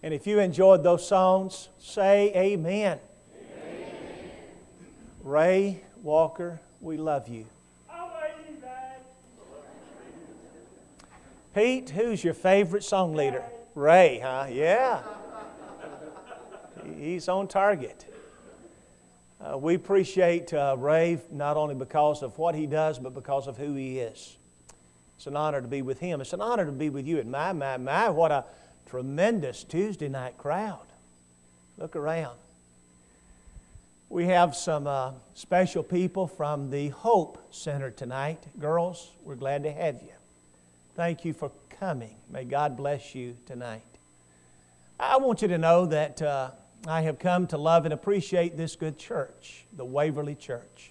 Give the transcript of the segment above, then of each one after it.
And if you enjoyed those songs, say amen. Amen. Ray Walker, we love you. I love you, Dad. Pete, who's your favorite song leader? Ray, huh? Yeah. He's on target. We appreciate Ray not only because of what he does, but because of who he is. It's an honor to be with him. It's an honor to be with you. And my, what a tremendous Tuesday night crowd. Look around. We have some special people from the Hope Center tonight. Girls, we're glad to have you. Thank you for coming. May God bless you tonight. I want you to know that I have come to love and appreciate this good church, the Waverly Church.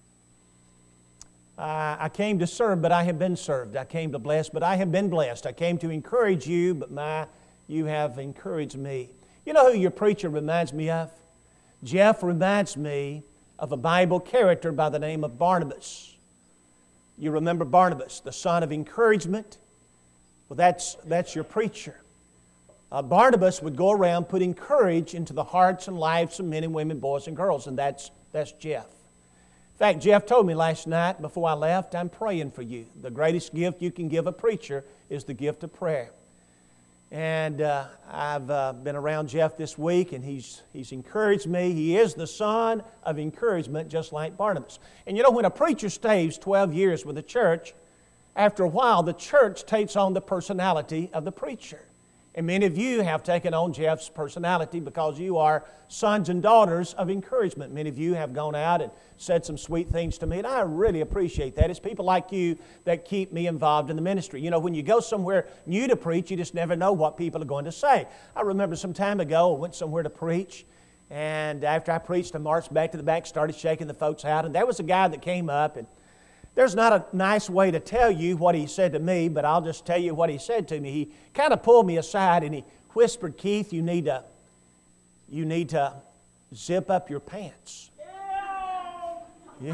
I came to serve, but I have been served. I came to bless, but I have been blessed. I came to encourage you, but you have encouraged me. You know who your preacher reminds me of? Jeff reminds me of a Bible character by the name of Barnabas. You remember Barnabas, the son of encouragement? Well, that's your preacher. Barnabas would go around putting courage into the hearts and lives of men and women, boys and girls, and that's Jeff. In fact, Jeff told me last night before I left, I'm praying for you. The greatest gift you can give a preacher is the gift of prayer. And I've been around Jeff this week, and he's encouraged me. He is the son of encouragement, just like Barnabas. And you know, when a preacher stays 12 years with a church, after a while, the church takes on the personality of the preacher. And many of you have taken on Jeff's personality because you are sons and daughters of encouragement. Many of you have gone out and said some sweet things to me, and I really appreciate that. It's people like you that keep me involved in the ministry. You know, when you go somewhere new to preach, you just never know what people are going to say. I remember some time ago, I went somewhere to preach, and after I preached, I marched back to the back, started shaking the folks out, and there was a guy that came up, and there's not a nice way to tell you what he said to me, but I'll just tell you what he said to me. He kind of pulled me aside and he whispered, "Keith, you need to zip up your pants." Yeah.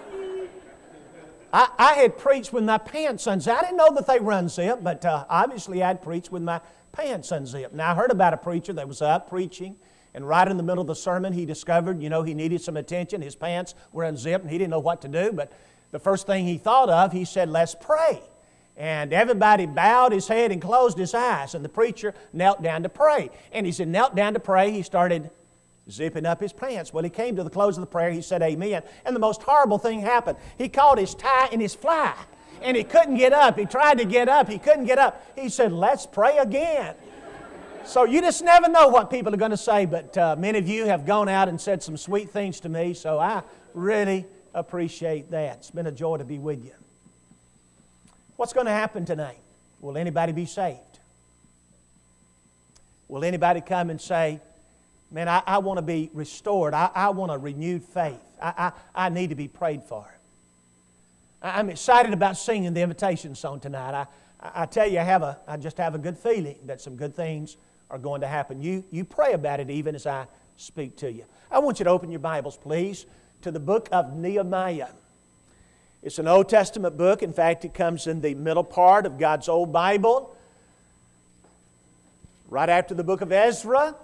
I had preached with my pants unzipped. I didn't know that they were unzipped, but obviously I'd preached with my pants unzipped. Now I heard about a preacher that was up preaching, and right in the middle of the sermon he discovered, he needed some attention. His pants were unzipped and he didn't know what to do, but the first thing he thought of, he said, "Let's pray." And everybody bowed his head and closed his eyes. And the preacher knelt down to pray. And as he knelt down to pray, he started zipping up his pants. Well, he came to the close of the prayer. He said, "Amen." And the most horrible thing happened. He caught his tie in his fly. And he couldn't get up. He tried to get up. He couldn't get up. He said, "Let's pray again." So you just never know what people are going to say. But many of you have gone out and said some sweet things to me. So I really appreciate that. It's been a joy to be with you. What's going to happen tonight? Will anybody be saved? Will anybody come and say, "Man, I want to be restored. I want a renewed faith. I need to be prayed for"? I'm excited about singing the invitation song tonight. I tell you, I just have a good feeling that some good things are going to happen. You pray about it even as I speak to you. I want you to open your Bibles, please, to the book of Nehemiah. It's an Old Testament book. In fact, it comes in the middle part of God's old Bible, right after the book of Ezra.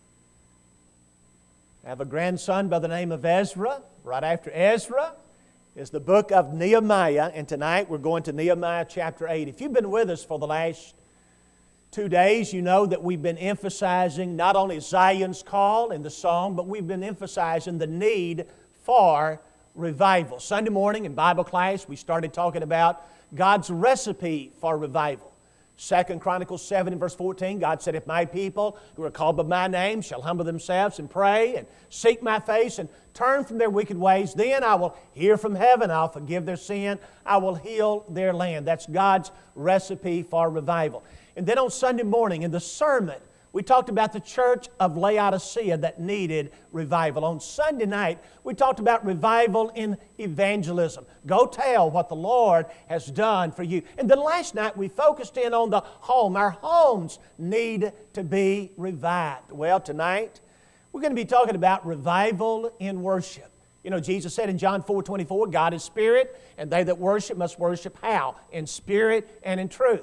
I have a grandson by the name of Ezra. Right after Ezra is the book of Nehemiah, and tonight we're going to Nehemiah chapter 8. If you've been with us for the last 2 days, you know that we've been emphasizing not only Zion's call in the song, but we've been emphasizing the need for revival. Sunday morning in Bible class, we started talking about God's recipe for revival. 2 Chronicles 7 and verse 14, God said, "If my people who are called by my name shall humble themselves and pray and seek my face and turn from their wicked ways, then I will hear from heaven, I'll forgive their sin, I will heal their land." That's God's recipe for revival. And then on Sunday morning in the sermon, we talked about the church of Laodicea that needed revival. On Sunday night, we talked about revival in evangelism. Go tell what the Lord has done for you. And then last night, we focused in on the home. Our homes need to be revived. Well, tonight, we're going to be talking about revival in worship. You know, Jesus said in John 4:24, God is spirit, and they that worship must worship how? In spirit and in truth.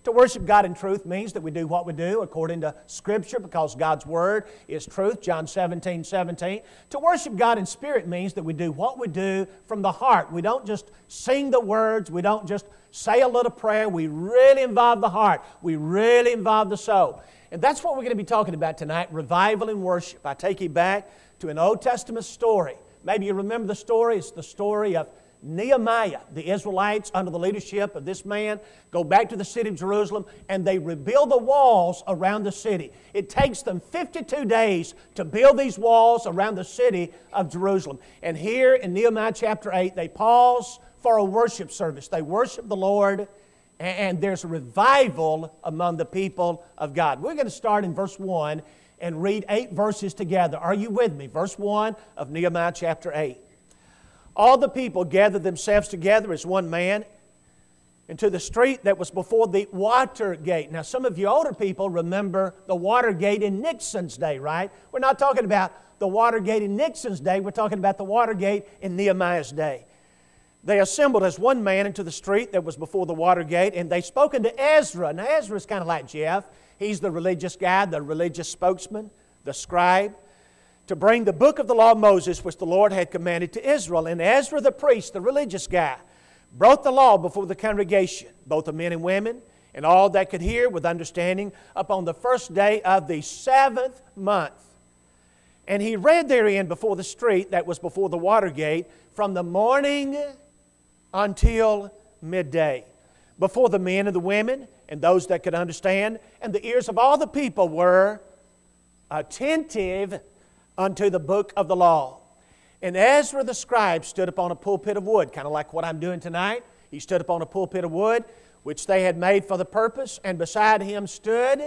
To worship God in truth means that we do what we do according to Scripture because God's Word is truth, John 17:17. To worship God in spirit means that we do what we do from the heart. We don't just sing the words. We don't just say a little prayer. We really involve the heart. We really involve the soul. And that's what we're going to be talking about tonight, revival and worship. I take you back to an Old Testament story. Maybe you remember the story. It's the story of Nehemiah. The Israelites, under the leadership of this man, go back to the city of Jerusalem and they rebuild the walls around the city. It takes them 52 days to build these walls around the city of Jerusalem. And here in Nehemiah chapter 8, they pause for a worship service. They worship the Lord, and there's a revival among the people of God. We're going to start in verse 1 and read 8 verses together. Are you with me? Verse 1 of Nehemiah chapter 8. All the people gathered themselves together as one man into the street that was before the Watergate. Now, some of you older people remember the Watergate in Nixon's day, right? We're not talking about the Watergate in Nixon's day. We're talking about the Watergate in Nehemiah's day. They assembled as one man into the street that was before the Watergate, and they spoke unto Ezra. Now, Ezra's kind of like Jeff. He's the religious guy, the religious spokesman, the scribe, to bring the book of the law of Moses, which the Lord had commanded to Israel. And Ezra the priest, the religious guy, brought the law before the congregation, both the men and women, and all that could hear with understanding, upon the first day of the 7th month. And he read therein before the street that was before the Watergate, from the morning until midday, before the men and the women, and those that could understand, and the ears of all the people were attentive unto the book of the law. And Ezra the scribe stood upon a pulpit of wood, kind of like what I'm doing tonight. He stood upon a pulpit of wood, which they had made for the purpose, and beside him stood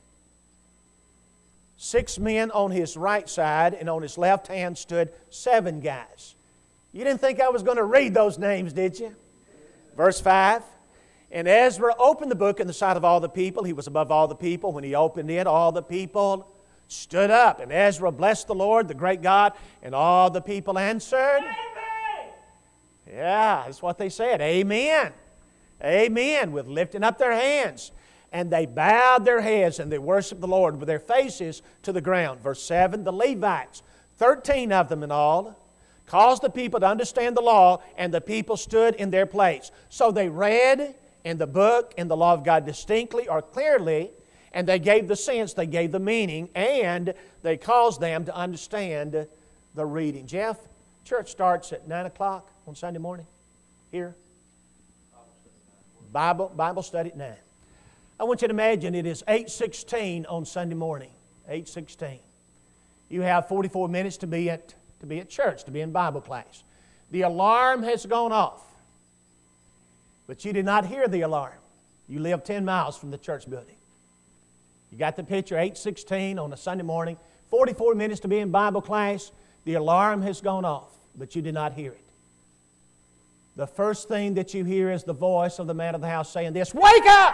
6 men on his right side, and on his left hand stood 7 guys. You didn't think I was going to read those names, did you? Verse 5. And Ezra opened the book in the sight of all the people. He was above all the people. When he opened it, all the people stood up. And Ezra blessed the Lord, the great God, and all the people answered, Amen. Yeah, that's what they said. Amen. Amen, with lifting up their hands. And they bowed their heads and they worshiped the Lord with their faces to the ground. Verse 7, the Levites, 13 of them in all, caused the people to understand the law, and the people stood in their place. So they read in the book, in the law of God distinctly or clearly, and they gave the sense, they gave the meaning, and they caused them to understand the reading. Jeff, church starts at 9 o'clock on Sunday morning here. Bible study at 9. I want you to imagine it is 8:16 on Sunday morning. 8:16. You have 44 minutes to be at church, to be in Bible class. The alarm has gone off, but you did not hear the alarm. You live 10 miles from the church building. You got the picture, 8:16 on a Sunday morning, 44 minutes to be in Bible class. The alarm has gone off, but you did not hear it. The first thing that you hear is the voice of the man of the house saying this, "Wake up!"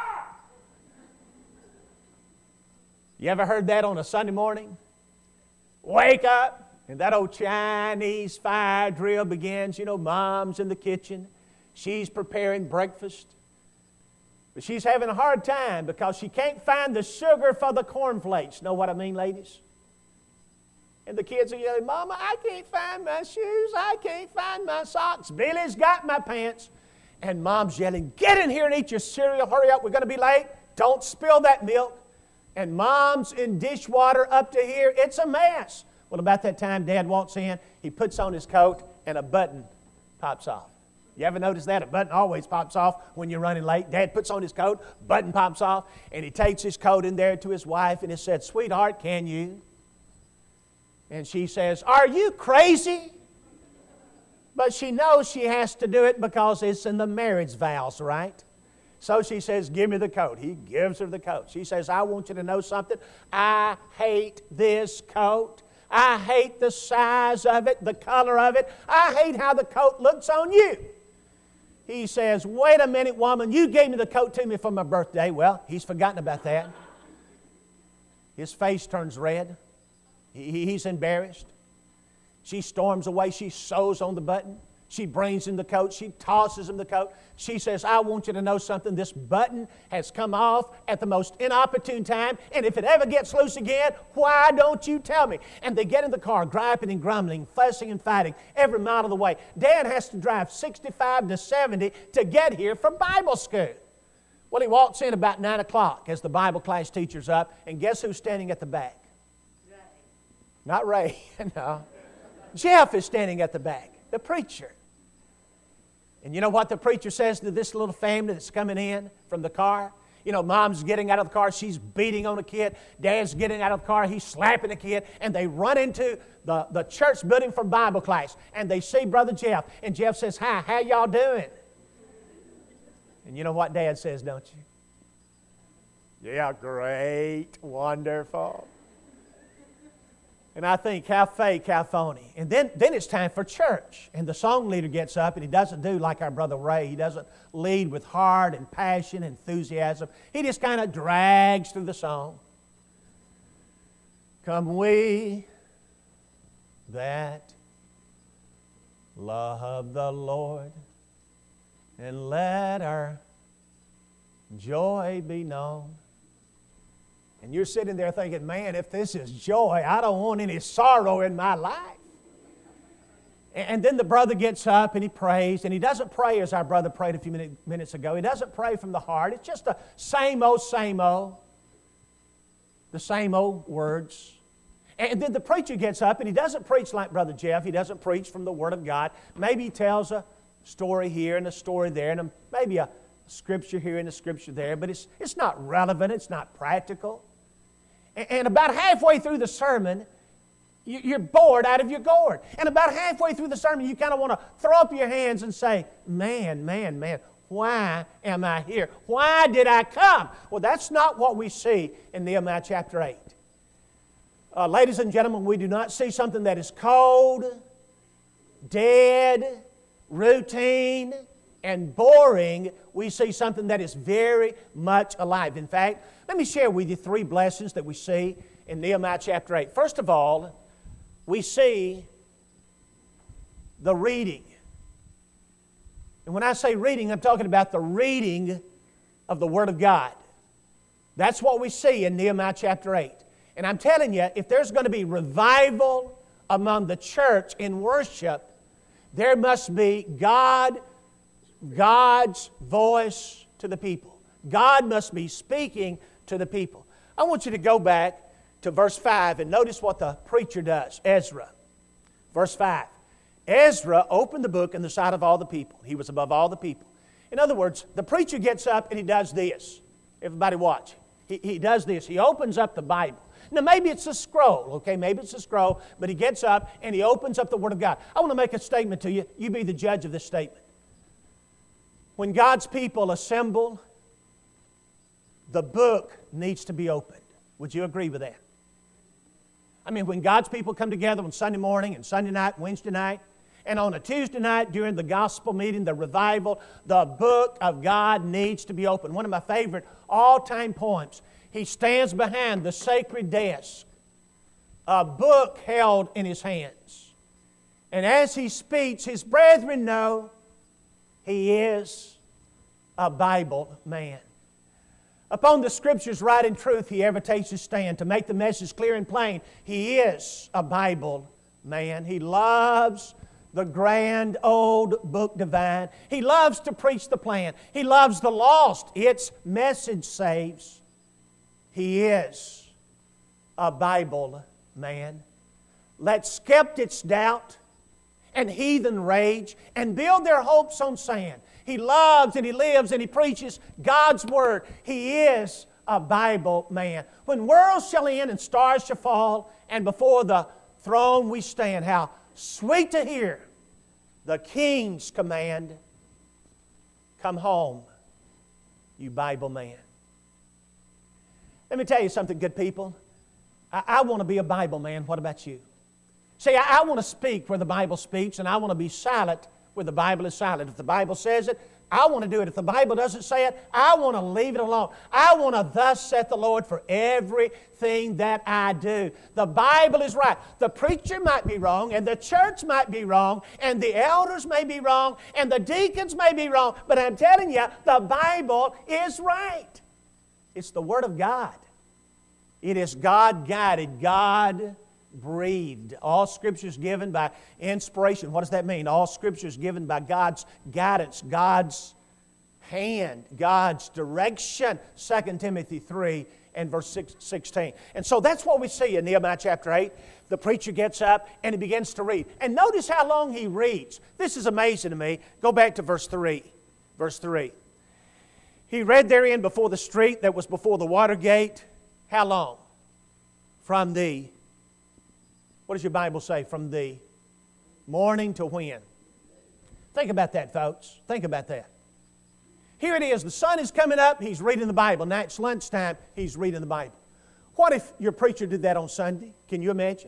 You ever heard that on a Sunday morning? Wake up! And that old Chinese fire drill begins. You know, Mom's in the kitchen. She's preparing breakfast. But she's having a hard time because she can't find the sugar for the cornflakes. Know what I mean, ladies? And the kids are yelling, "Mama, I can't find my shoes. I can't find my socks. Billy's got my pants." And Mom's yelling, "Get in here and eat your cereal. Hurry up. We're going to be late. Don't spill that milk." And Mom's in dishwater up to here. It's a mess. Well, about that time, Dad walks in. He puts on his coat, and a button pops off. You ever notice that? A button always pops off when you're running late. Dad puts on his coat, button pops off, and he takes his coat in there to his wife, and he said, "Sweetheart, can you?" And she says, "Are you crazy?" But she knows she has to do it because it's in the marriage vows, right? So she says, "Give me the coat." He gives her the coat. She says, "I want you to know something. I hate this coat. I hate the size of it, the color of it. I hate how the coat looks on you." He says, "Wait a minute, woman. You gave me the coat to me for my birthday." Well, he's forgotten about that. His face turns red. He's embarrassed. She storms away. She sews on the button. She brings him the coat. She tosses him the coat. She says, I want you to know something. This button has come off at the most inopportune time, and if it ever gets loose again, why don't you tell me? And they get in the car, griping and grumbling, fussing and fighting every mile of the way. Dad has to drive 65 to 70 to get here from Bible school. Well, he walks in about 9 o'clock as the Bible class teacher's up, and guess who's standing at the back? Ray. Not Ray, no. Jeff is standing at the back, the preacher. And you know what the preacher says to this little family that's coming in from the car? You know, mom's getting out of the car, she's beating on the kid. Dad's getting out of the car, he's slapping the kid. And they run into the church building for Bible class. And they see Brother Jeff. And Jeff says, hi, how y'all doing? And you know what Dad says, don't you? Yeah, great, wonderful. And I think, how fake, how phony. And then it's time for church. And the song leader gets up, and he doesn't do like our brother Ray. He doesn't lead with heart and passion and enthusiasm. He just kind of drags through the song. Come we that love the Lord, and let our joy be known. And you're sitting there thinking, man, if this is joy, I don't want any sorrow in my life. And then the brother gets up and he prays, and he doesn't pray as our brother prayed a few minutes ago. He doesn't pray from the heart. It's just the same old, the same old words. And then the preacher gets up and he doesn't preach like Brother Jeff. He doesn't preach from the Word of God. Maybe he tells a story here and a story there, and maybe a scripture here and a scripture there, but it's not relevant, it's not practical. And about halfway through the sermon, you're bored out of your gourd. And about halfway through the sermon, you kind of want to throw up your hands and say, man, why am I here? Why did I come? Well, that's not what we see in Nehemiah chapter 8. Ladies and gentlemen, we do not see something that is cold, dead, routine, and boring. We see something that is very much alive. In fact, let me share with you 3 blessings that we see in Nehemiah chapter 8. First of all, we see the reading. And when I say reading, I'm talking about the reading of the Word of God. That's what we see in Nehemiah chapter 8. And I'm telling you, if there's going to be revival among the church in worship, there must be God's voice to the people. God must be speaking to the people. I want you to go back to verse 5 and notice what the preacher does, Ezra. Verse 5. Ezra opened the book in the sight of all the people. He was above all the people. In other words, the preacher gets up and he does this. Everybody watch. He does this. He opens up the Bible. Now, maybe it's a scroll, okay? Maybe it's a scroll, but he gets up and he opens up the Word of God. I want to make a statement to you. You be the judge of this statement. When God's people assemble, the book needs to be opened. Would you agree with that? I mean, when God's people come together on Sunday morning and Sunday night, Wednesday night, and on a Tuesday night during the gospel meeting, the revival, the book of God needs to be opened. One of my favorite all-time poems. He stands behind the sacred desk, a book held in his hands. And as he speaks, his brethren know he is a Bible man. Upon the Scriptures right in truth, he ever takes his stand to make the message clear and plain. He is a Bible man. He loves the grand old book divine. He loves to preach the plan. He loves the lost. Its message saves. He is a Bible man. Let skeptics doubt and heathen rage and build their hopes on sand. He loves and he lives and he preaches God's Word. He is a Bible man. When worlds shall end and stars shall fall, and before the throne we stand, how sweet to hear the King's command. Come home, you Bible man. Let me tell you something, good people. I want to be a Bible man. What about you? See, I want to speak where the Bible speaks, and I want to be silent where the Bible is silent. If the Bible says it, I want to do it. If the Bible doesn't say it, I want to leave it alone. I want to thus saith the Lord for everything that I do. The Bible is right. The preacher might be wrong, and the church might be wrong, and the elders may be wrong, and the deacons may be wrong, but I'm telling you, the Bible is right. It's the Word of God. It is God-guided, God-breathed. All Scripture is given by inspiration. What does that mean? All Scripture is given by God's guidance, God's hand, God's direction. 2 Timothy 3 and verse 16. And so that's what we see in Nehemiah chapter 8. The preacher gets up and he begins to read. And notice how long he reads. This is amazing to me. Go back to verse 3. Verse 3. He read therein before the street that was before the water gate. How long? From the, what does your Bible say? From the morning to when? Think about that, folks. Think about that. Here it is. The sun is coming up. He's reading the Bible. Now it's lunchtime. He's reading the Bible. What if your preacher did that on Sunday? Can you imagine?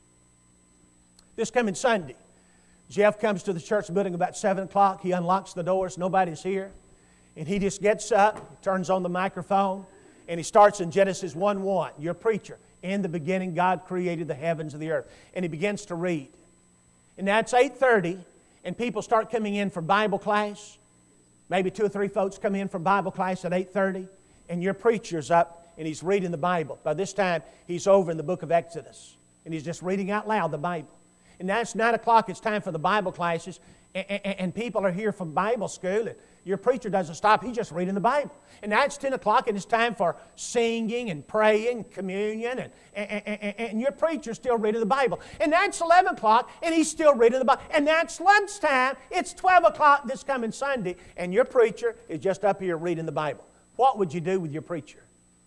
This coming Sunday, Jeff comes to the church building about 7 o'clock. He unlocks the doors. Nobody's here. And he just gets up, turns on the microphone, and he starts in Genesis 1:1. Your preacher. In the beginning, God created the heavens and the earth. And he begins to read. And now it's 8:30, and people start coming in for Bible class. Maybe 2 or 3 folks come in for Bible class at 8:30, and your preacher's up, and he's reading the Bible. By this time, he's over in the book of Exodus, and he's just reading out loud the Bible. And now it's 9 o'clock, it's time for the Bible classes, and people are here from Bible school, and your preacher doesn't stop, he's just reading the Bible. And now it's 10 o'clock, and it's time for singing and praying, communion, and your preacher's still reading the Bible. And now it's 11 o'clock, and he's still reading the Bible. And now it's lunchtime, it's 12 o'clock this coming Sunday, and your preacher is just up here reading the Bible. What would you do with your preacher?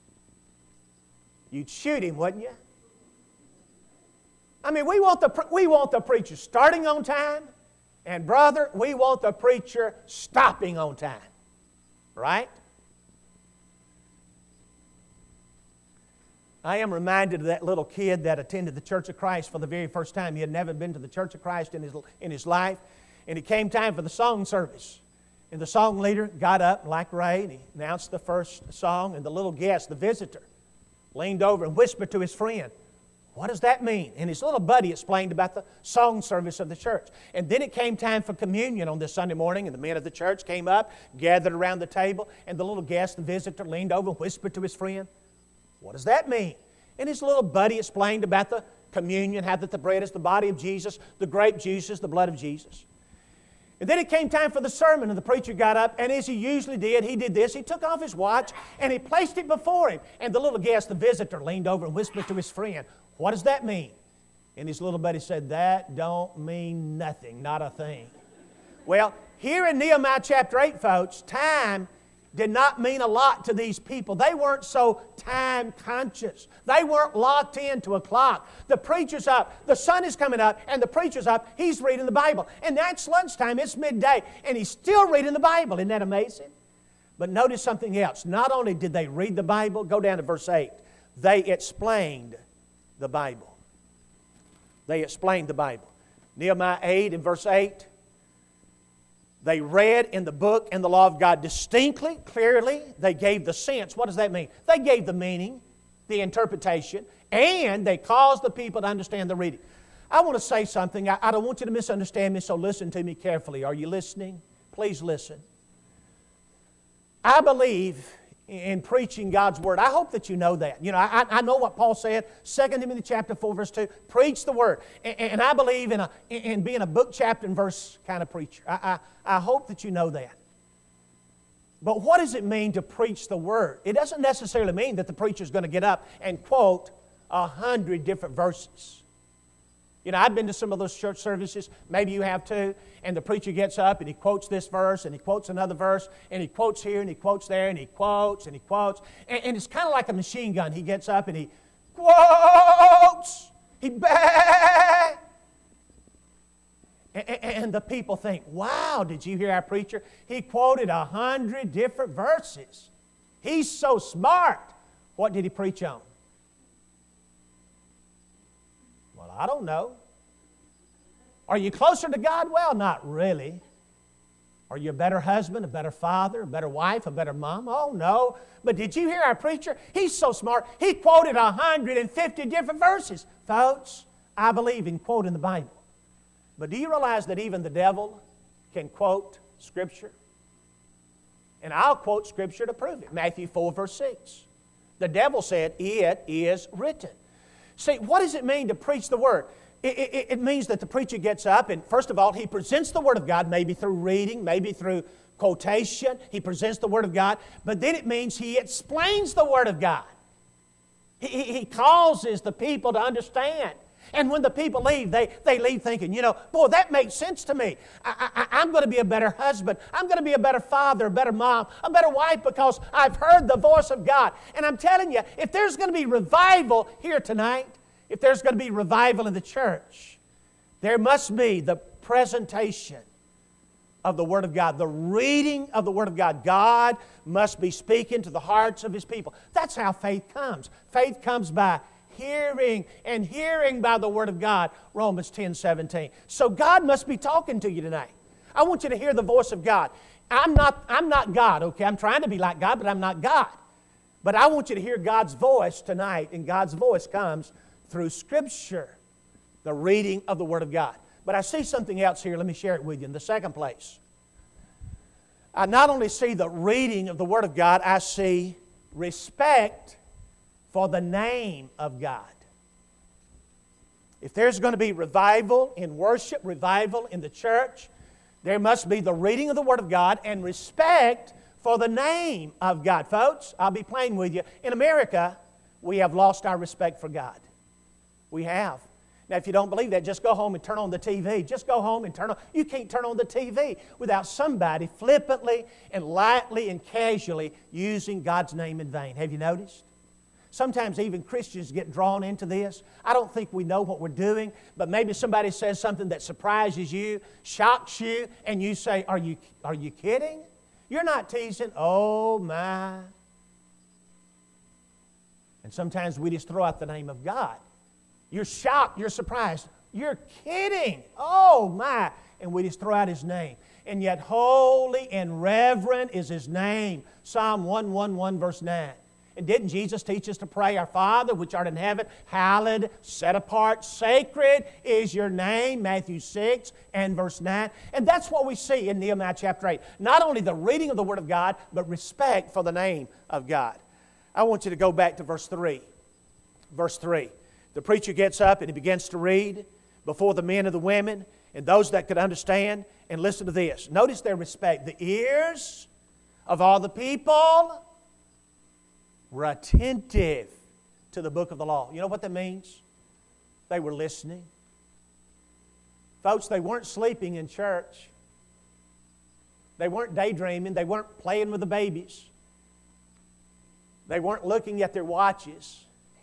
You'd shoot him, wouldn't you? I mean, we want the preacher starting on time, and brother, we want the preacher stopping on time. Right? I am reminded of that little kid that attended the Church of Christ for the very first time. He had never been to the Church of Christ in his life. And it came time for the song service. And the song leader got up like Ray, and he announced the first song. And the little guest, the visitor, leaned over and whispered to his friend, "What does that mean?" And his little buddy explained about the song service of the church. And then it came time for communion on this Sunday morning, and the men of the church came up, gathered around the table, and the little guest, the visitor, leaned over and whispered to his friend, "What does that mean?" And his little buddy explained about the communion, how that the bread is the body of Jesus, the grape juice is the blood of Jesus. And then it came time for the sermon, and the preacher got up, and as he usually did, he did this. He took off his watch, and he placed it before him. And the little guest, the visitor, leaned over and whispered to his friend, "What does that mean?" And his little buddy said, "That don't mean nothing, not a thing." Well, here in Nehemiah chapter 8, folks, time did not mean a lot to these people. They weren't so time conscious. They weren't locked into a clock. The preacher's up, the sun is coming up, and the preacher's up, he's reading the Bible. And that's lunchtime, it's midday, and he's still reading the Bible. Isn't that amazing? But notice something else. Not only did they read the Bible, go down to verse 8, they explained the Bible. They explained the Bible. Nehemiah 8 and verse 8, they read in the book and the law of God distinctly, clearly. They gave the sense. What does that mean? They gave the meaning, the interpretation, and they caused the people to understand the reading. I want to say something. I don't want you to misunderstand me, so listen to me carefully. Are you listening? Please listen. I believe in preaching God's Word. I hope that you know that. You know, I know what Paul said, 2 Timothy chapter 4, verse 2, preach the Word. And I believe in being a book, chapter, and verse kind of preacher. I hope that you know that. But what does it mean to preach the Word? It doesn't necessarily mean that the preacher's going to get up and quote 100 different verses. You know, I've been to some of those church services, maybe you have too, and the preacher gets up and he quotes this verse and he quotes another verse and he quotes here and he quotes there and he quotes and he quotes. And it's kind of like a machine gun. He gets up and he quotes. And the people think, "Wow, did you hear our preacher? He quoted 100 different verses. He's so smart." What did he preach on? Well, I don't know. Are you closer to God? Well, not really. Are you a better husband, a better father, a better wife, a better mom? Oh, no. But did you hear our preacher? He's so smart. He quoted 150 different verses. Folks, I believe in quoting the Bible. But do you realize that even the devil can quote Scripture? And I'll quote Scripture to prove it. Matthew 4, verse 6. The devil said, "It is written." See, what does it mean to preach the Word? It means that the preacher gets up and, first of all, he presents the Word of God, maybe through reading, maybe through quotation. He presents the Word of God. But then it means he explains the Word of God. He causes the people to understand. And when the people leave, they leave thinking, boy, that makes sense to me. I'm going to be a better husband. I'm going to be a better father, a better mom, a better wife because I've heard the voice of God. And I'm telling you, if there's going to be revival here tonight, if there's going to be revival in the church, there must be the presentation of the Word of God, the reading of the Word of God. God must be speaking to the hearts of His people. That's how faith comes. Faith comes by hearing, and hearing by the Word of God, Romans 10:17. So God must be talking to you tonight. I want you to hear the voice of God. I'm not God, okay? I'm trying to be like God, but I'm not God. But I want you to hear God's voice tonight, and God's voice comes through Scripture, the reading of the Word of God. But I see something else here. Let me share it with you. In the second place, I not only see the reading of the Word of God, I see respect for the name of God. If there's going to be revival in worship, revival in the church, there must be the reading of the Word of God and respect for the name of God. Folks, I'll be plain with you. In America, we have lost our respect for God. We have. Now, if you don't believe that, just go home and turn on the TV. Just go home and turn on. You can't turn on the TV without somebody flippantly and lightly and casually using God's name in vain. Have you noticed? Sometimes even Christians get drawn into this. I don't think we know what we're doing, but maybe somebody says something that surprises you, shocks you, and you say, are you kidding? You're not teasing. Oh, my. And sometimes we just throw out the name of God. You're shocked, you're surprised. You're kidding. Oh, my. And we just throw out His name. And yet holy and reverent is His name. Psalm 111, verse 9. And didn't Jesus teach us to pray, "Our Father, which art in heaven, hallowed, set apart, sacred is your name," Matthew 6 and verse 9. And that's what we see in Nehemiah chapter 8. Not only the reading of the Word of God, but respect for the name of God. I want you to go back to verse 3. Verse 3. The preacher gets up and he begins to read before the men and the women and those that could understand. And listen to this. Notice their respect. The ears of all the people were attentive to the book of the law. You know what that means? They were listening. Folks, they weren't sleeping in church. They weren't daydreaming. They weren't playing with the babies. They weren't looking at their watches.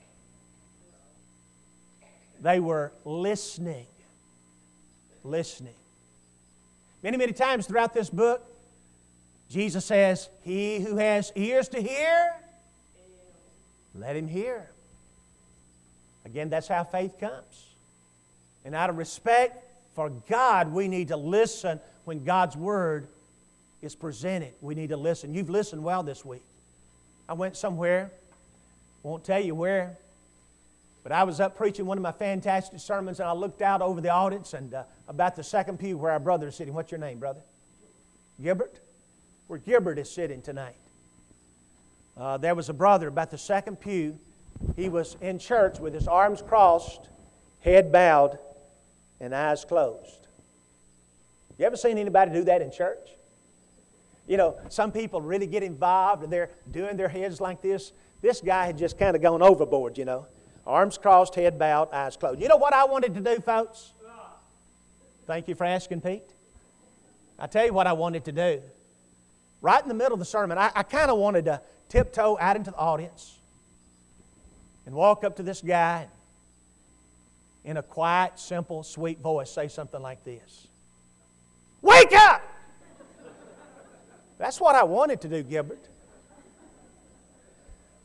They were listening. Listening. Many, many times throughout this book, Jesus says, "He who has ears to hear, let him hear." Again, that's how faith comes. And out of respect for God, we need to listen when God's Word is presented. We need to listen. You've listened well this week. I went somewhere, won't tell you where, but I was up preaching one of my fantastic sermons, and I looked out over the audience and about the second pew where our brother is sitting. What's your name, brother? Gilbert? Where Gilbert is sitting tonight. There was a brother about the second pew. He was in church with his arms crossed, head bowed, and eyes closed. You ever seen anybody do that in church? You know, some people really get involved and they're doing their heads like this. This guy had just kind of gone overboard, you know. Arms crossed, head bowed, eyes closed. You know what I wanted to do, folks? Thank you for asking, Pete. I tell you what I wanted to do. Right in the middle of the sermon, I kind of wanted to tiptoe out into the audience and walk up to this guy in a quiet, simple, sweet voice, say something like this. "Wake up!" That's what I wanted to do, Gilbert.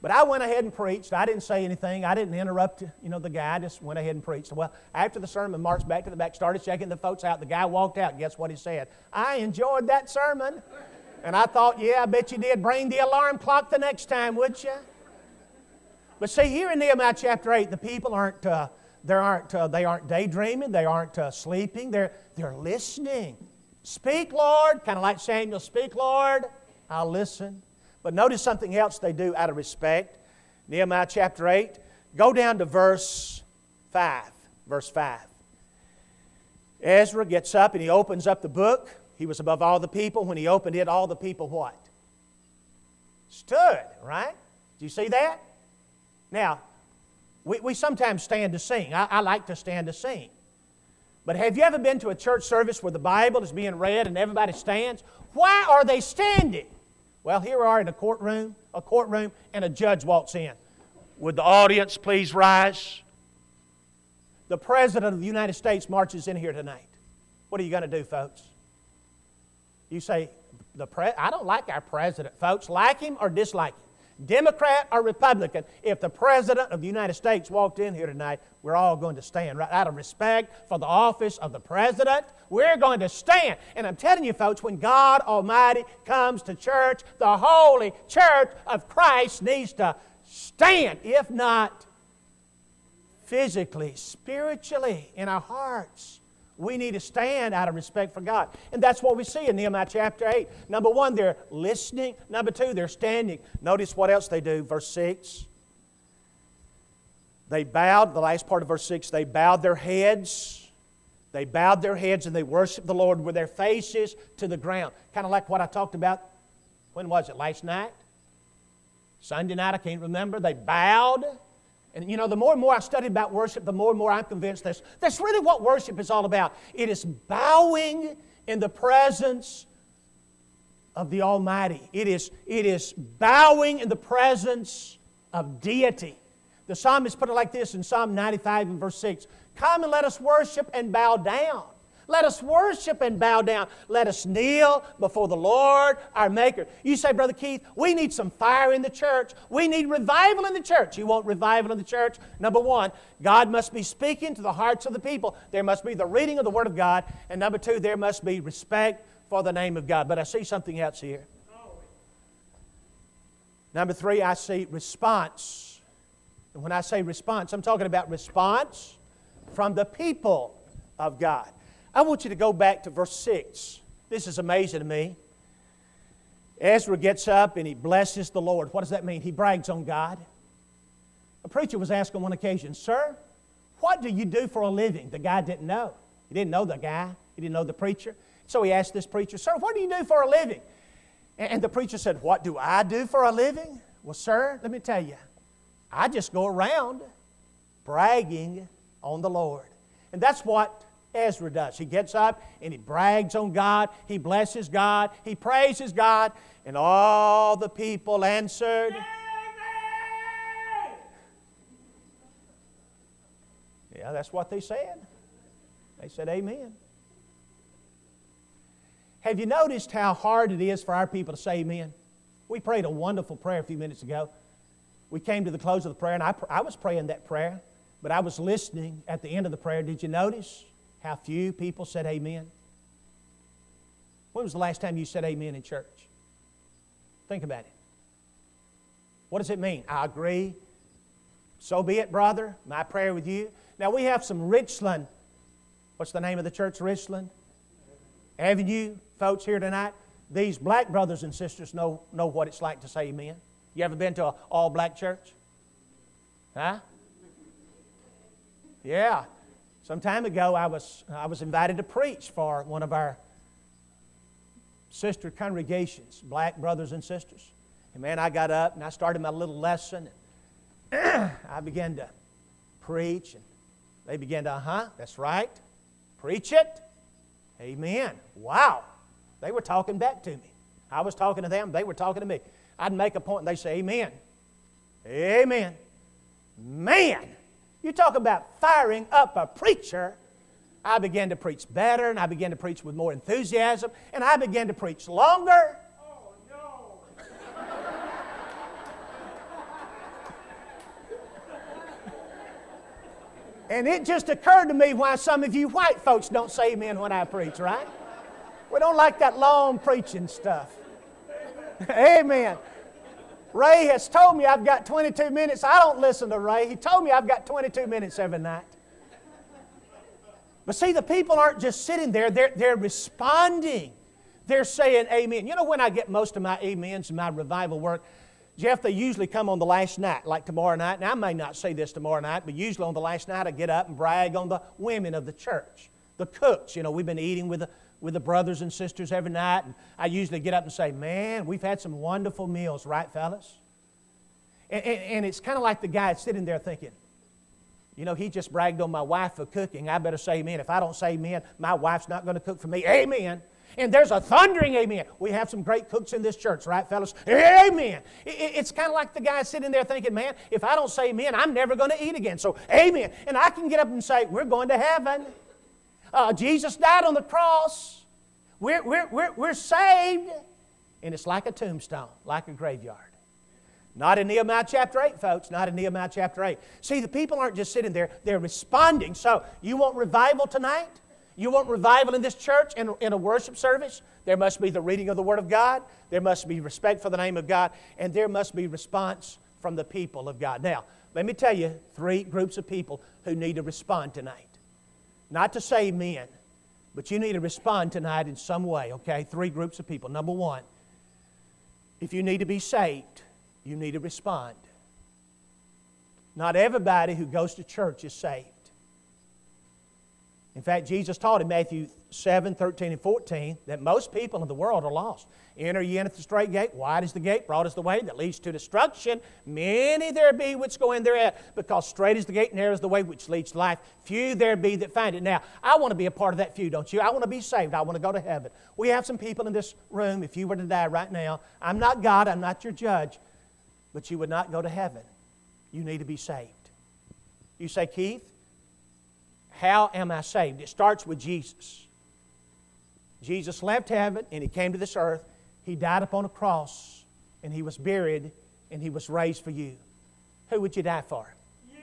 But I went ahead and preached. I didn't say anything. I didn't interrupt, the guy. I just went ahead and preached. Well, after the sermon, marched back to the back, started checking the folks out. The guy walked out. Guess what he said? I enjoyed that sermon. And I thought, yeah, I bet you did. Bring the alarm clock the next time, would you? But see, here in Nehemiah chapter 8, the people they aren't daydreaming. They aren't sleeping. They're listening. Speak, Lord. Kind of like Samuel, speak, Lord. I'll listen. But notice something else they do out of respect. Nehemiah chapter 8. Go down to verse 5. Verse 5. Ezra gets up and he opens up the book. He was above all the people. When he opened it, all the people what? Stood, right? Do you see that? Now, we sometimes stand to sing. I like to stand to sing. But have you ever been to a church service where the Bible is being read and everybody stands? Why are they standing? Well, here we are in a courtroom, and a judge walks in. Would the audience please rise? The President of the United States marches in here tonight. What are you going to do, folks? You say, I don't like our President, folks. Like him or dislike him? Democrat or Republican, if the President of the United States walked in here tonight, we're all going to stand. Right out of respect for the office of the President, we're going to stand. And I'm telling you, folks, when God Almighty comes to church, the holy church of Christ needs to stand, if not physically, spiritually, in our hearts. We need to stand out of respect for God. And that's what we see in Nehemiah chapter 8. Number 1, they're listening. Number 2, they're standing. Notice what else they do. Verse 6. They bowed, the last part of verse 6, they bowed their heads. They bowed their heads and they worshiped the Lord with their faces to the ground. Kind of like what I talked about, when was it, last night? Sunday night, I can't remember. They bowed. And the more and more I study about worship, the more and more I'm convinced that's really what worship is all about. It is bowing in the presence of the Almighty. It is bowing in the presence of deity. The psalmist put it like this in Psalm 95 and verse 6. Come and let us worship and bow down. Let us worship and bow down. Let us kneel before the Lord, our Maker. You say, Brother Keith, we need some fire in the church. We need revival in the church. You want revival in the church? Number 1, God must be speaking to the hearts of the people. There must be the reading of the Word of God. And number 2, there must be respect for the name of God. But I see something else here. Number 3, I see response. And when I say response, I'm talking about response from the people of God. I want you to go back to verse 6. This is amazing to me. Ezra gets up and he blesses the Lord. What does that mean? He brags on God. A preacher was asked on one occasion, Sir, what do you do for a living? The guy didn't know. He didn't know the guy. He didn't know the preacher. So he asked this preacher, Sir, what do you do for a living? And the preacher said, What do I do for a living? Well, sir, let me tell you, I just go around bragging on the Lord. And that's what Ezra does. He gets up and he brags on God. He blesses God. He praises God. And all the people answered, Amen! Yeah, that's what they said. They said, Amen. Have you noticed how hard it is for our people to say amen? We prayed a wonderful prayer a few minutes ago. We came to the close of the prayer, and I was praying that prayer, but I was listening at the end of the prayer. Did you notice how few people said amen? When was the last time you said amen in church? Think about it. What does it mean? I agree. So be it, brother. My prayer with you. Now we have some Richland. What's the name of the church, Richland? Avenue folks here tonight. These black brothers and sisters know what it's like to say amen. You ever been to an all-black church? Huh? Yeah. Some time ago, I was invited to preach for one of our sister congregations, black brothers and sisters. And man, I got up and I started my little lesson. And I began to preach, and they began to, that's right, preach it. Amen. Wow. They were talking back to me. I was talking to them, they were talking to me. I'd make a point and they'd say, Amen. Amen. Man! You talk about firing up a preacher. I began to preach better, and I began to preach with more enthusiasm, and I began to preach longer. Oh, no. And it just occurred to me why some of you white folks don't say amen when I preach, right? We don't like that long preaching stuff. Amen. Ray has told me I've got 22 minutes. I don't listen to Ray. He told me I've got 22 minutes every night. But see, the people aren't just sitting there. They're responding. They're saying amen. You know when I get most of my amens in my revival work, Jeff, they usually come on the last night, like tomorrow night. Now, I may not say this tomorrow night, but usually on the last night I get up and brag on the women of the church, the cooks. You know, we've been eating with the brothers and sisters every night. And I usually get up and say, man, we've had some wonderful meals, right, fellas? And it's kind of like the guy sitting there thinking, you know, he just bragged on my wife for cooking. I better say amen. If I don't say amen, my wife's not going to cook for me. Amen. And there's a thundering amen. We have some great cooks in this church, right, fellas? Amen. It's kind of like the guy sitting there thinking, man, if I don't say amen, I'm never going to eat again. So, amen. And I can get up and say, we're going to heaven. Jesus died on the cross. We're saved. And it's like a tombstone, like a graveyard. Not in Nehemiah chapter 8, folks. Not in Nehemiah chapter 8. See, the people aren't just sitting there. They're responding. So, you want revival tonight? You want revival in this church, in a worship service? There must be the reading of the Word of God. There must be respect for the name of God. And there must be response from the people of God. Now, let me tell you 3 groups of people who need to respond tonight. Not to say amen, but you need to respond tonight in some way, okay? 3 groups of people. Number 1, if you need to be saved, you need to respond. Not everybody who goes to church is saved. In fact, Jesus taught in Matthew 7, 13, and 14 that most people in the world are lost. Enter ye in at the straight gate. Wide is the gate, broad is the way that leads to destruction. Many there be which go in thereat, because straight is the gate, narrow is the way which leads to life. Few there be that find it. Now, I want to be a part of that few, don't you? I want to be saved. I want to go to heaven. We have some people in this room, if you were to die right now, I'm not God, I'm not your judge, but you would not go to heaven. You need to be saved. You say, Keith, how am I saved? It starts with Jesus. Jesus left heaven and He came to this earth. He died upon a cross and He was buried and He was raised for you. Who would you die for? You.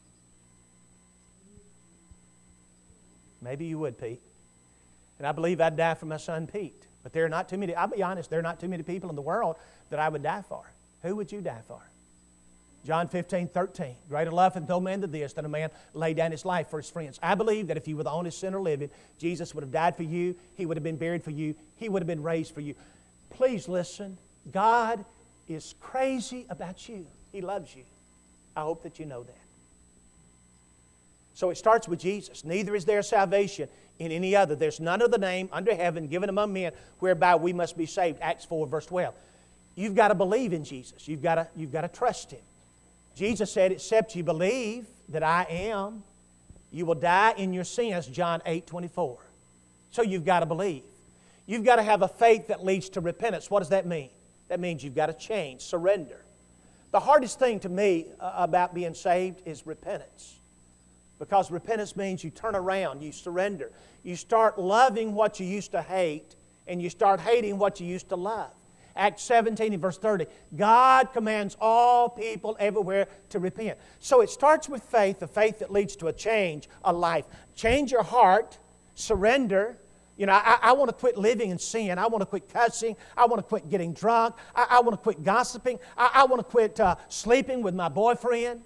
Maybe you would, Pete. And I believe I'd die for my son Pete. But there are not too many, I'll be honest, there are not too many people in the world that I would die for. Who would you die for? John 15, 13. Greater love hath no man than this, that a man lay down his life for his friends. I believe that if you were the only sinner living, Jesus would have died for you. He would have been buried for you. He would have been raised for you. Please listen. God is crazy about you. He loves you. I hope that you know that. So it starts with Jesus. Neither is there salvation in any other. There's none other name under heaven given among men whereby we must be saved. Acts 4, verse 12. You've got to believe in Jesus. You've got to trust Him. Jesus said, except you believe that I am, you will die in your sins, John 8, 24. So you've got to believe. You've got to have a faith that leads to repentance. What does that mean? That means you've got to change, surrender. The hardest thing to me about being saved is repentance. Because repentance means you turn around, you surrender. You start loving what you used to hate, and you start hating what you used to love. Acts 17 and verse 30, God commands all people everywhere to repent. So it starts with faith, the faith that leads to a change, a life. Change your heart, surrender. You know, I want to quit living in sin. I want to quit cussing. I want to quit getting drunk. I want to quit gossiping. I want to quit sleeping with my boyfriend.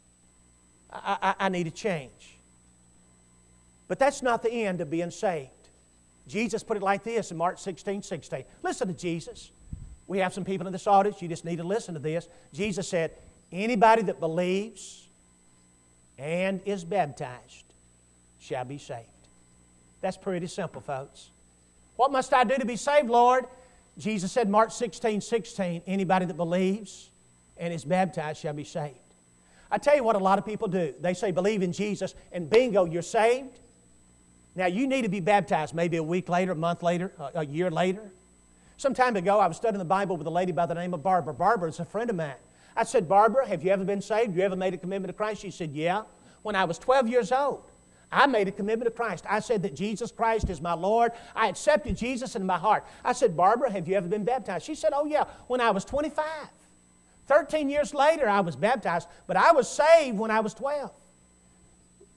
I need a change. But that's not the end of being saved. Jesus put it like this in Mark 16, 16. Listen to Jesus. We have some people in this audience, you just need to listen to this. Jesus said, anybody that believes and is baptized shall be saved. That's pretty simple, folks. What must I do to be saved, Lord? Jesus said, Mark 16, 16, anybody that believes and is baptized shall be saved. I tell you what a lot of people do. They say, believe in Jesus, and bingo, you're saved. Now, you need to be baptized maybe a week later, a month later, a year later. Some time ago, I was studying the Bible with a lady by the name of Barbara. Barbara is a friend of mine. I said, Barbara, have you ever been saved? Have you ever made a commitment to Christ? She said, yeah. When I was 12 years old, I made a commitment to Christ. I said that Jesus Christ is my Lord. I accepted Jesus in my heart. I said, Barbara, have you ever been baptized? She said, oh yeah, when I was 25. 13 years later, I was baptized, but I was saved when I was 12.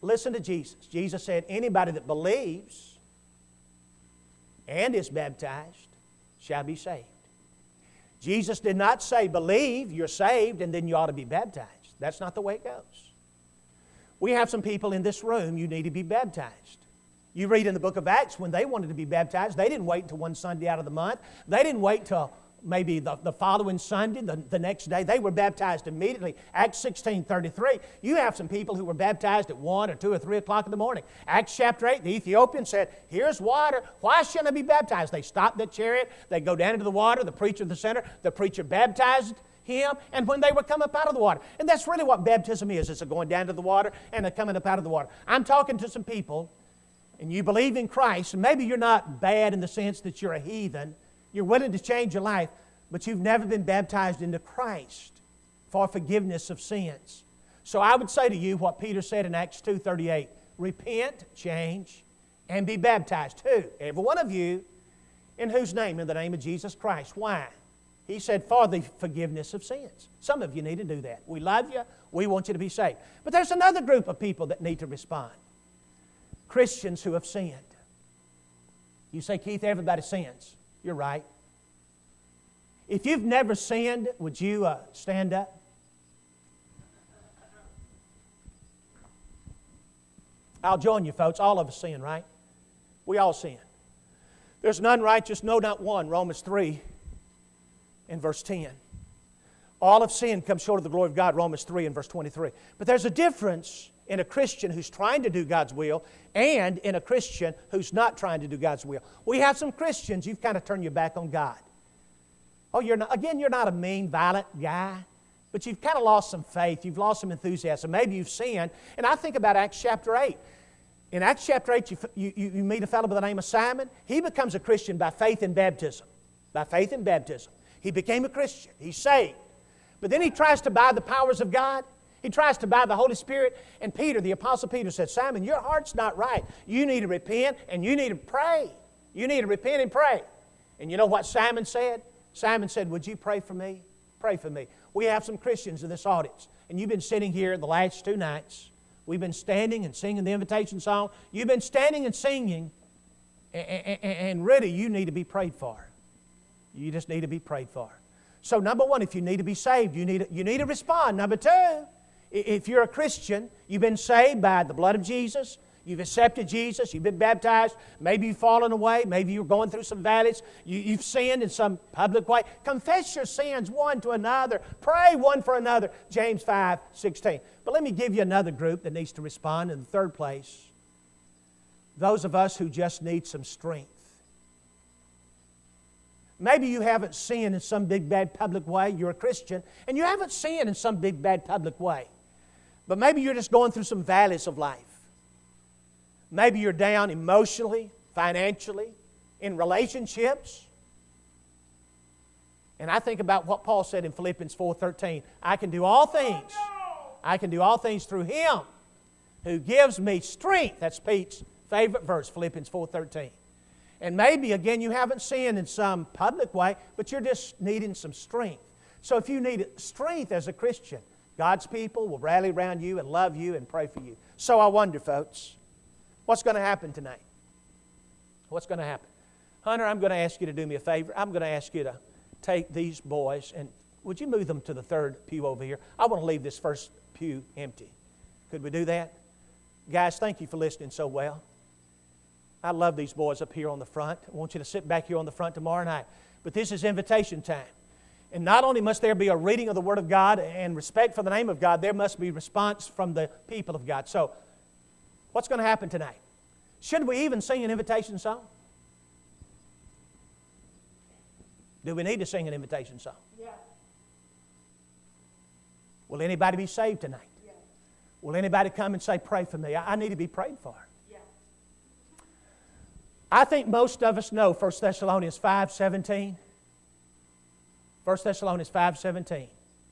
Listen to Jesus. Jesus said, anybody that believes and is baptized shall be saved. Jesus did not say, believe, you're saved, and then you ought to be baptized. That's not the way it goes. We have some people in this room, you need to be baptized. You read in the book of Acts, when they wanted to be baptized, they didn't wait until one Sunday out of the month. They didn't wait till maybe the following Sunday, the next day. They were baptized immediately. Acts 16:33. You have some people who were baptized at 1 or 2 or 3 o'clock in the morning. Acts chapter 8, the Ethiopian said, here's water. Why shouldn't I be baptized? They stopped the chariot. They go down into the water. The preacher in the center. The preacher baptized him, and when they would come up out of the water. And that's really what baptism is. It's a going down to the water and a coming up out of the water. I'm talking to some people, and you believe in Christ, and maybe you're not bad in the sense that you're a heathen. You're willing to change your life, but you've never been baptized into Christ for forgiveness of sins. So I would say to you what Peter said in Acts 2:38, repent, change, and be baptized. Who? Every one of you. In whose name? In the name of Jesus Christ. Why? He said, for the forgiveness of sins. Some of you need to do that. We love you. We want you to be saved. But there's another group of people that need to respond. Christians who have sinned. You say, Keith, everybody sins. You're right. If you've never sinned, would you stand up? I'll join you, folks. All of us sin, right? We all sin. There's none righteous, no, not one. Romans 3 and verse 10. All of sin comes short of the glory of God, Romans 3 and verse 23. But there's a difference in a Christian who's trying to do God's will and in a Christian who's not trying to do God's will. We have some Christians, you've kind of turned your back on God. Oh, you're not a mean, violent guy, but you've kind of lost some faith. You've lost some enthusiasm. Maybe you've sinned. And I think about Acts chapter 8. In Acts chapter 8, you meet a fellow by the name of Simon. He becomes a Christian by faith in baptism. By faith in baptism. He became a Christian. He's saved. But then he tries to buy the powers of God. He tries to buy the Holy Spirit. And Peter, the Apostle Peter, said, Simon, your heart's not right. You need to repent and you need to pray. You need to repent and pray. And you know what Simon said? Simon said, would you pray for me? Pray for me. We have some Christians in this audience. And you've been sitting here the last 2 nights. We've been standing and singing the invitation song. You've been standing and singing. And really, you need to be prayed for. You just need to be prayed for. So number one, if you need to be saved, you need to respond. Number two, if you're a Christian, you've been saved by the blood of Jesus, you've accepted Jesus, you've been baptized, maybe you've fallen away, maybe you're going through some valleys, you've sinned in some public way. Confess your sins one to another. Pray one for another. James 5:16. But let me give you another group that needs to respond in the third place. Those of us who just need some strength. Maybe you haven't sinned in some big, bad, public way. You're a Christian, and you haven't sinned in some big, bad, public way. But maybe you're just going through some valleys of life. Maybe you're down emotionally, financially, in relationships. And I think about what Paul said in Philippians 4:13. I can do all things. I can do all things through Him who gives me strength. That's Pete's favorite verse, Philippians 4:13. And maybe, again, you haven't sinned in some public way, but you're just needing some strength. So if you need strength as a Christian, God's people will rally around you and love you and pray for you. So I wonder, folks, what's going to happen tonight? What's going to happen? Hunter, I'm going to ask you to do me a favor. I'm going to ask you to take these boys and would you move them to the third pew over here? I want to leave this first pew empty. Could we do that? Guys, thank you for listening so well. I love these boys up here on the front. I want you to sit back here on the front tomorrow night. But this is invitation time. And not only must there be a reading of the Word of God and respect for the name of God, there must be response from the people of God. So, what's going to happen tonight? Should we even sing an invitation song? Do we need to sing an invitation song? Yeah. Will anybody be saved tonight? Yeah. Will anybody come and say, pray for me? I need to be prayed for. Yeah. I think most of us know 1 Thessalonians 5:17. 1 Thessalonians 5:17.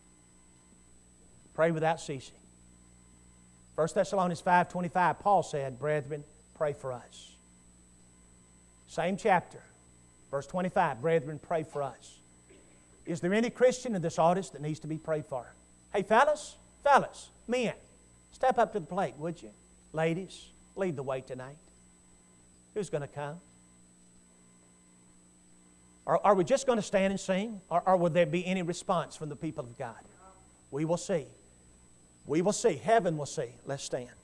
Pray without ceasing. 1 Thessalonians 5:25, Paul said, brethren, pray for us. Same chapter, verse 25, brethren, pray for us. Is there any Christian in this audience that needs to be prayed for? Hey, fellas, men, step up to the plate, would you? Ladies, lead the way tonight. Who's going to come? Are we just going to stand and sing? Or will there be any response from the people of God? We will see. We will see. Heaven will see. Let's stand.